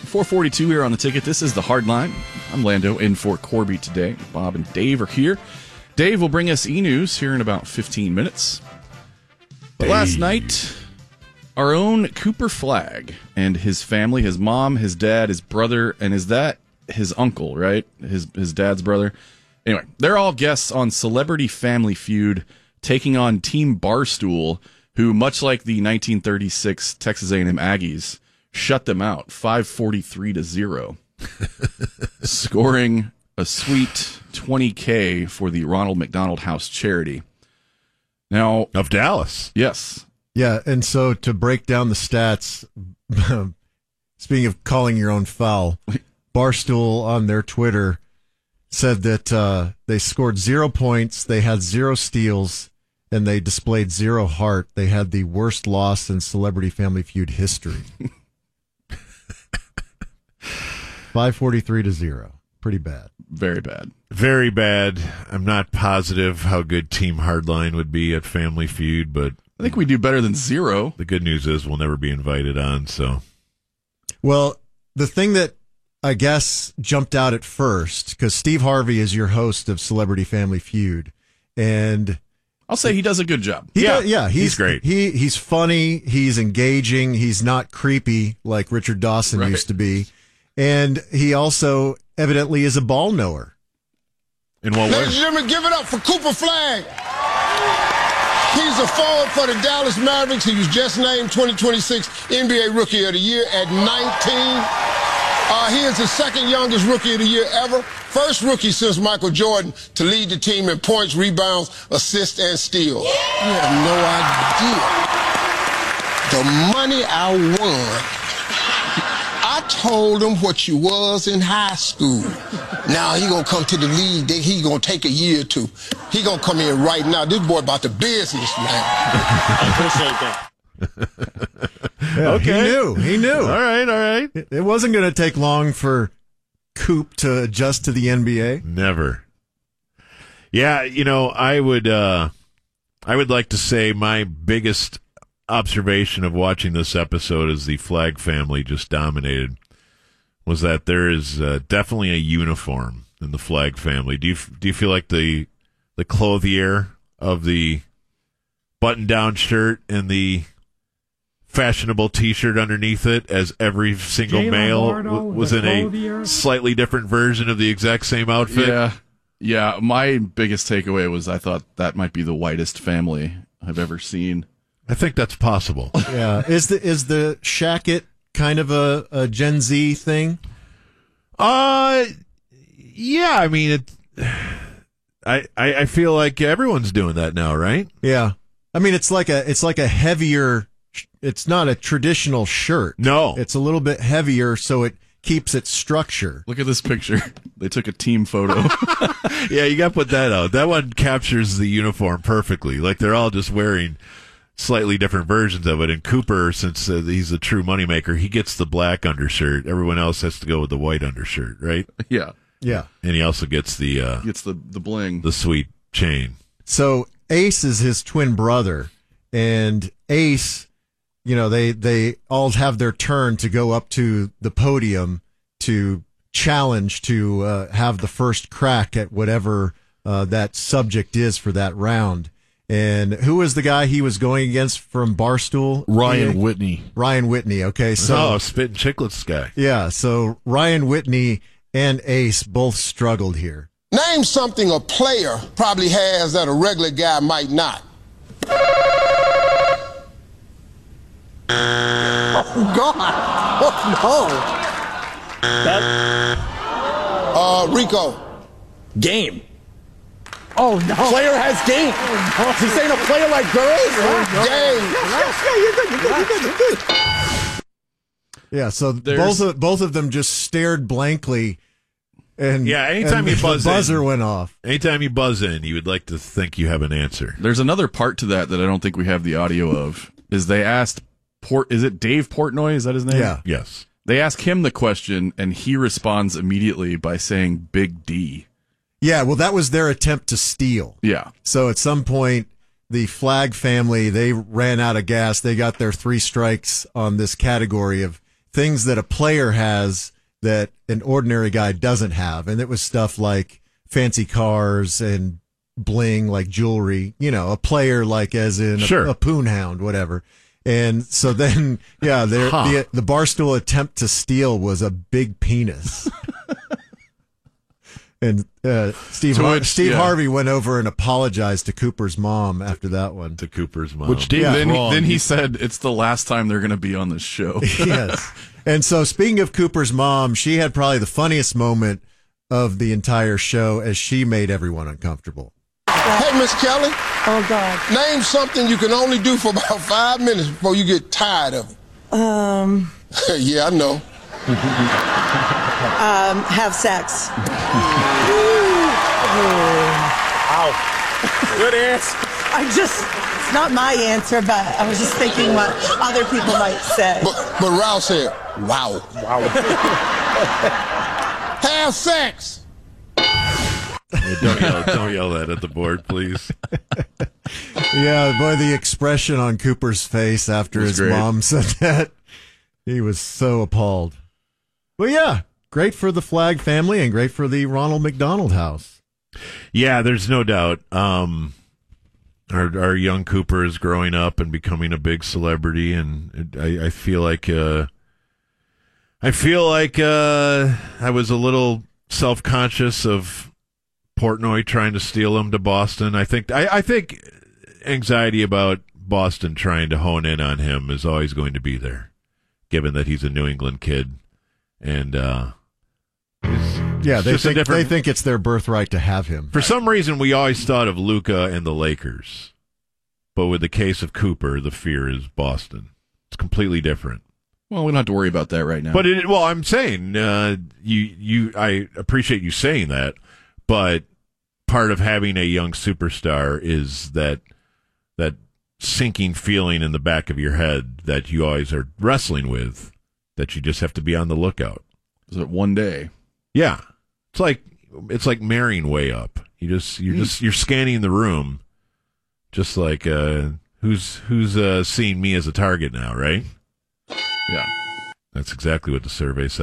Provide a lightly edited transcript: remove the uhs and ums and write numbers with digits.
442 here on the ticket. This is the Hard Line. I'm Lando in for Corby today. Bob and Dave are here. Dave will bring us e-news here in about 15 minutes. But last night, our own Cooper Flagg and his family, his mom, his dad, his brother, and is that his uncle, right? His dad's brother. Anyway, they're all guests on Celebrity Family Feud, taking on Team Barstool, who, much like the 1936 Texas A&M Aggies, shut them out 543-0, scoring a sweet $20K for the Ronald McDonald House charity. Now, of Dallas. Yes. Yeah, and so to break down the stats, speaking of calling your own foul, Barstool on their Twitter said that they scored 0 points, they had 0 steals, and they displayed 0 heart. They had the worst loss in Celebrity Family Feud history. 543-0. Pretty bad. Very bad. Very bad. I'm not positive how good Team Hardline would be at Family Feud, but I think we do better than 0. The good news is we'll never be invited on, so. Well, the thing that I guess jumped out at first, because Steve Harvey is your host of Celebrity Family Feud, and I'll say he does a good job. He's great. He's funny, he's engaging, he's not creepy like Richard Dawson used to be, and he also evidently is a ball knower. In what way? Ladies and gentlemen, give it up for Cooper Flagg. He's a forward for the Dallas Mavericks. He was just named 2026 NBA Rookie of the Year at 19. He is the second youngest Rookie of the Year ever. First rookie since Michael Jordan to lead the team in points, rebounds, assists, and steals. You have no idea. The money I won, I told him what you was in high school. Now he gonna come to the league. He gonna take a year or two. He gonna come in right now. This boy about the business, man. I appreciate that. Okay. He knew. All right. It wasn't going to take long for Coop to adjust to the NBA. Never. Yeah, I would like to say my biggest observation of watching this episode as the Flagg family just dominated was that there is definitely a uniform in the Flagg family. Do you feel like the clothier of the button-down shirt and the fashionable T-shirt underneath it, as every single male was in a slightly different version of the exact same outfit? Yeah. My biggest takeaway was I thought that might be the whitest family I've ever seen. I think that's possible. Yeah. Is the shacket kind of a Gen Z thing? Yeah. I mean, I feel like everyone's doing that now, right? Yeah. I mean, it's like a heavier. It's not a traditional shirt. No, it's a little bit heavier, so it keeps its structure. Look at this picture. They took a team photo. Yeah, you got to put that out. That one captures the uniform perfectly. Like they're all just wearing slightly different versions of it. And Cooper, since he's a true moneymaker, he gets the black undershirt. Everyone else has to go with the white undershirt, right? Yeah. And he also gets the bling, the sweet chain. So Ace is his twin brother, and Ace, they all have their turn to go up to the podium to challenge to have the first crack at whatever that subject is for that round. And who was the guy he was going against from Barstool? Ryan Whitney. Ryan Whitney. Okay, so Spittin' Chicklets guy. Yeah, so Ryan Whitney and Ace both struggled here. Name something a player probably has that a regular guy might not. Oh, God. Oh, no. Rico. Game. Oh, no. Player has game. Oh, no. He's saying a player like girls? Game. Yeah, so both of them just stared blankly. And anytime you buzz the buzzer went off. Anytime you buzz in, you would like to think you have an answer. There's another part to that I don't think we have the audio of. Is they asked is it Dave Portnoy? Is that his name? Yeah. Yes. They ask him the question, and he responds immediately by saying Big D. Yeah, well, that was their attempt to steal. Yeah. So at some point, the Flagg family, they ran out of gas. They got their 3 strikes on this category of things that a player has that an ordinary guy doesn't have. And it was stuff like fancy cars and bling, like jewelry, a player like as in a poon hound, whatever. And so then, the Barstool attempt to steal was a big penis. And Steve Harvey went over and apologized to Cooper's mom after that one. To Cooper's mom. Which then he said it's the last time they're going to be on this show. Yes. And so speaking of Cooper's mom, she had probably the funniest moment of the entire show as she made everyone uncomfortable. Hey, Miss Kelly. Oh, God. Name something you can only do for about 5 minutes before you get tired of it. Yeah, I know. Have sex. Ow. Good answer. It's not my answer, but I was just thinking what other people might say. But Ralph said, wow. Wow. Have sex. Hey, don't yell that at the board, please. Yeah, boy, the expression on Cooper's face after his mom said that, he was so appalled. Well, yeah, great for the Flagg family and great for the Ronald McDonald House. Yeah, there's no doubt. Our young Cooper is growing up and becoming a big celebrity, and I feel like I was a little self-conscious of Portnoy trying to steal him to Boston. I think anxiety about Boston trying to hone in on him is always going to be there, given that he's a New England kid, and they think it's their birthright to have him. For some reason, we always thought of Luka and the Lakers, but with the case of Cooper, the fear is Boston. It's completely different. Well, we don't have to worry about that right now. But I'm saying I appreciate you saying that, but part of having a young superstar is that sinking feeling in the back of your head that you always are wrestling with, that you just have to be on the lookout. Is it one day? Yeah, it's like marrying way up. You're scanning the room, just like who's seeing me as a target now, right? Yeah, that's exactly what the survey said.